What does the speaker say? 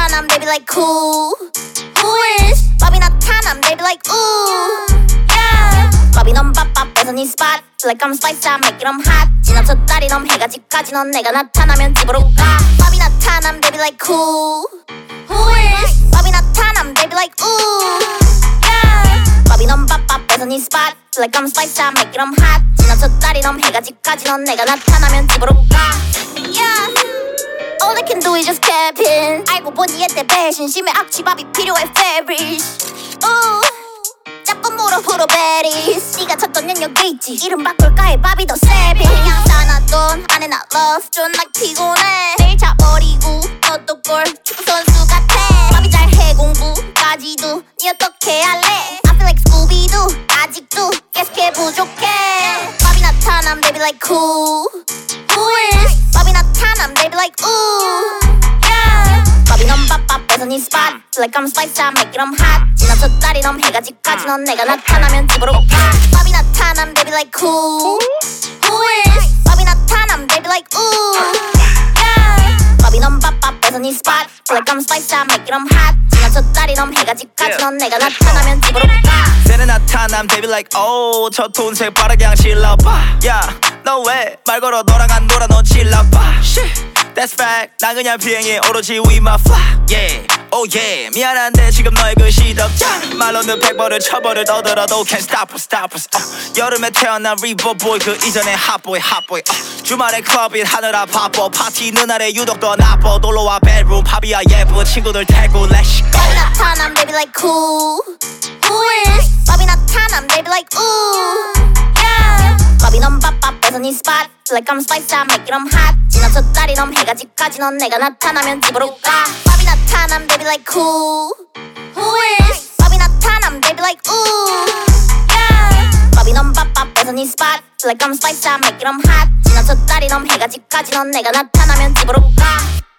나타남 they be like who is 밥이 나타남 they be like ooh yeah 밥이 넌 밥밥해서 네 spot feel like I'm spice I make it I'm hot 지나쳐 딸이 넌 해가 집까지 넌 내가 나타나면 집으로 가 밥이 나타남 they be like who is 밥이 나타남 they be like ooh yeah 밥이 넌 밥밥해서 네 spot feel like I'm spice I make it I'm hot 지나쳐 딸이 넌 해가 집까지 넌 내가 나타나면 집으로 가 yeah All they can do is just camping 알고 보니 얘때 배신 심해 악취밥이 필요해 feverish 자꾸 무릎으로 베리스 네가 찾던 년 여기 있지 이름 바꿀까 해 밥이 더 savage 그냥 사놨던 안에 나 love 존나 피곤해 내일 자버리고 너도 골 축구선수 같아 밥이 잘해 공부까지도 니 어떻게 할래 I feel like Scooby-Doo 아직도 계속해 부족해 밥이 나타남 they be like who is 밥이 나타남 they be like ooh yeah 밥이 넌 밥밥해서 네 spot feel like I'm spice I make it I'm hot 지나쳐 딸이 넌 해가 집까지 넌 내가 나타나면 집으로 가 밥이 나타남 they be like who is 밥이 나타남 they be like ooh yeah 밥이 넌 밥밥해서 네 spot feel like I'm spice I make it I'm hot 지나쳐 딸이 넌 해가 집까지 넌 내가 나타나면 집으로 가 새는 나타남 they be like oh 저 돈색 빠르게 그냥 질러봐 yeah 너 왜 말 걸어 너랑 안 놀아 너 질러봐 shit That's fact 난 그냥 비행해 오로지 we my fly yeah oh yeah 미안한데 지금 너의 그 시덥잖아 말로는 100번을 1000번을 떠들어도 can't stop us 여름에 태어난 리버보이 그 이전에 핫보이 주말에 클럽인 하느라 바빠 파티는 날에 유독 더 나빠 놀러와 bedroom 팝이야 예쁜 친구들 태고 let's go 밥이 나타남 they be like who is 밥이 나타남 they be like ooh yeah 밥이 넌 밥밥해서 네 spot feel like I'm spice I make it I'm hot 지나쳐 딸이 넌 해가 집까지 넌 내가 나타나면 집으로 가 밥이 나타남 they be like who is 밥이 나타남 they be like ooh yeah 밥이 넌 밥밥해서 네 spot feel like I'm spice I make it I'm hot 지나쳐 딸이 넌 해가 집까지 넌 내가 나타나면 집으로 가